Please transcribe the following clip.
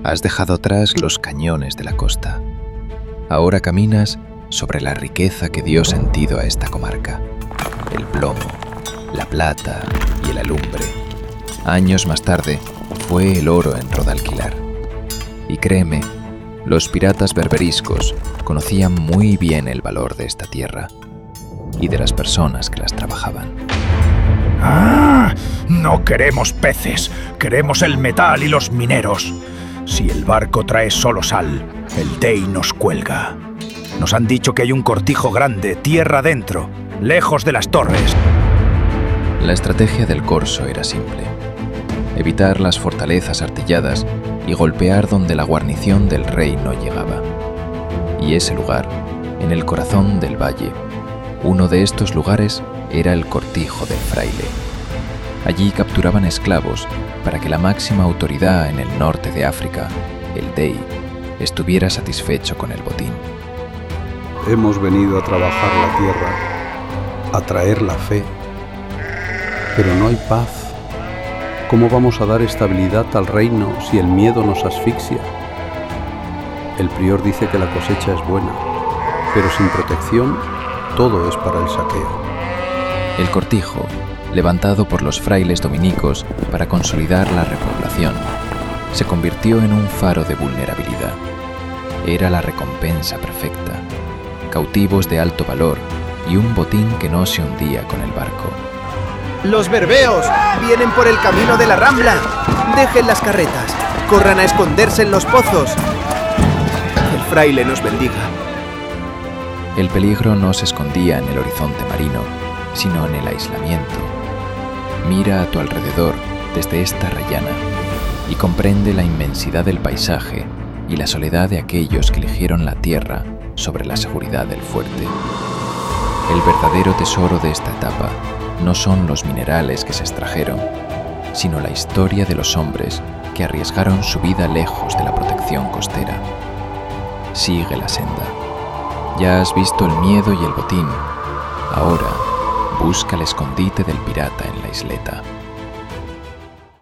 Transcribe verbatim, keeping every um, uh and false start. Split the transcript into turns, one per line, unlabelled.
Has dejado atrás los cañones de la costa. Ahora caminas sobre la riqueza que dio sentido a esta comarca. El plomo, la plata y el alumbre. Años más tarde fue el oro en Rodalquilar. Y créeme, los piratas berberiscos conocían muy bien el valor de esta tierra y de las personas que las trabajaban.
¡Ah! No queremos peces, queremos el metal y los mineros. Si el barco trae solo sal, el Dey nos cuelga. Nos han dicho que hay un cortijo grande, tierra adentro, lejos de las torres.
La estrategia del corso era simple: evitar las fortalezas artilladas y golpear donde la guarnición del rey no llegaba. Y ese lugar, en el corazón del valle, uno de estos lugares era el cortijo del fraile. Allí capturaban esclavos para que la máxima autoridad en el norte de África, el Dey, estuviera satisfecho con el botín.
Hemos venido a trabajar la tierra, a traer la fe, pero no hay paz. ¿Cómo vamos a dar estabilidad al reino si el miedo nos asfixia? El prior dice que la cosecha es buena, pero sin protección todo es para el saqueo.
El cortijo, levantado por los frailes dominicos para consolidar la repoblación, se convirtió en un faro de vulnerabilidad. Era la recompensa perfecta: cautivos de alto valor y un botín que no se hundía con el barco.
¡Los berbeos! ¡Vienen por el camino de la Rambla! ¡Dejen las carretas! ¡Corran a esconderse en los pozos! El fraile nos bendiga.
El peligro no se escondía en el horizonte marino, sino en el aislamiento. Mira a tu alrededor desde esta rayana y comprende la inmensidad del paisaje y la soledad de aquellos que eligieron la tierra sobre la seguridad del fuerte. El verdadero tesoro de esta etapa no son los minerales que se extrajeron, sino la historia de los hombres que arriesgaron su vida lejos de la protección costera. Sigue la senda. Ya has visto el miedo y el botín. Ahora busca el escondite del pirata en la isleta.